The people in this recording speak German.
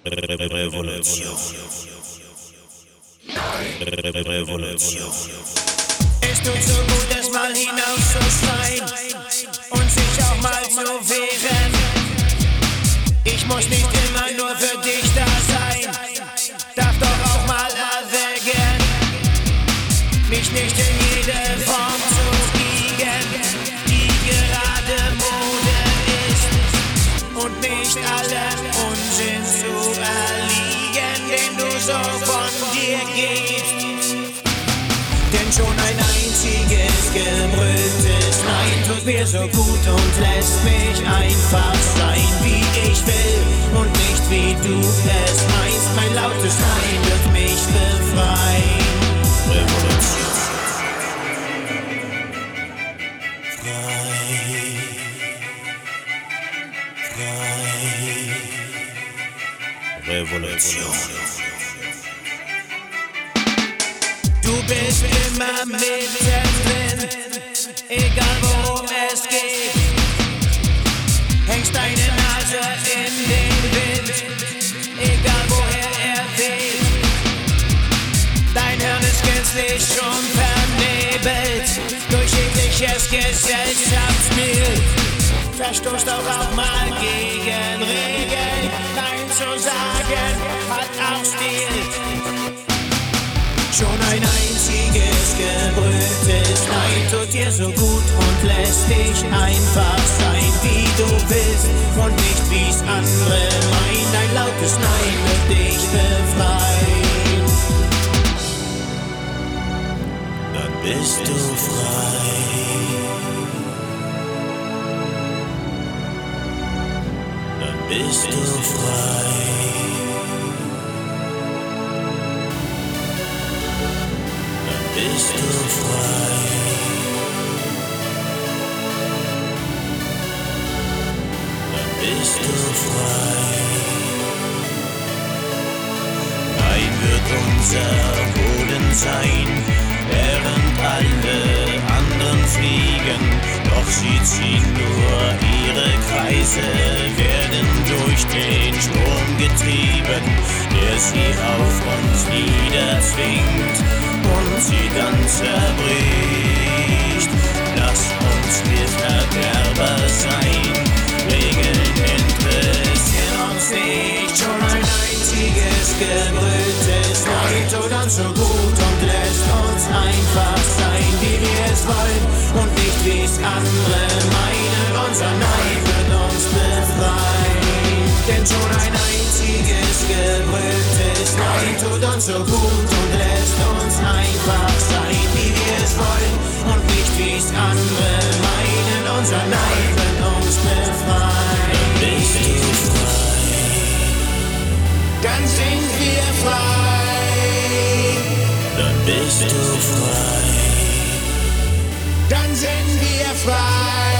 Revolution. Revolution. Es tut so gut, es mal hinauszuschreien und sich auch mal zu wehren. Ich muss nicht immer nur für dich da sein, darf doch auch mal erwägen, mich nicht in jede Form zu biegen, die gerade Mode ist, und nicht allem Unsinn zu erliegen, den du so von dir gibst. Denn schon ein einziges gebrülltes Nein tut mir so gut und lässt mich einfach sein, wie ich will und nicht wie du es meinst. Mein lautes Nein wird mich befreien. Revolution. Frei. Revolution. Du bist immer mittendrin, egal worum es geht. Hängst deine Nase in den Wind, egal woher er weht. Dein Hirn ist gänzlich schon vernebelt durch jegliches Gesellschaftsbild. Verstoßt auch mal gegen Regeln, Nein zu sagen hat auch Stil. Schon ein einziges gebrülltes Nein tut dir so gut und lässt dich einfach sein, wie du bist und nicht wie's andere meinen. Ein lautes Nein wird dich befreien. Dann bist du frei. Dann bist du frei. Bist du frei? Dann bist du frei. Nein wird unser Boden sein, während alle anderen fliegen. Doch sie ziehen nur ihre Kreise, werden durch den Strom getrieben, der sie auf uns niederzwingt und sie dann zerbricht. Lass uns Mitverderber sein, Regeln interessieren uns nicht. Schon ein einziges gebrülltes Nein tut uns so gut und lässt uns einfach sein, wie wir es wollen und nicht wie's andere meinen. Unser Nein wird uns befreien. Denn schon ein einziges gebrülltes Nein tut uns so gut und lässt uns einfach sein, wie wir es wollen und nicht wie's andere meinen. Unser Nein wird uns befreien. Bist du frei? Dann sind wir frei. Dann bist du frei. Dann sind wir frei.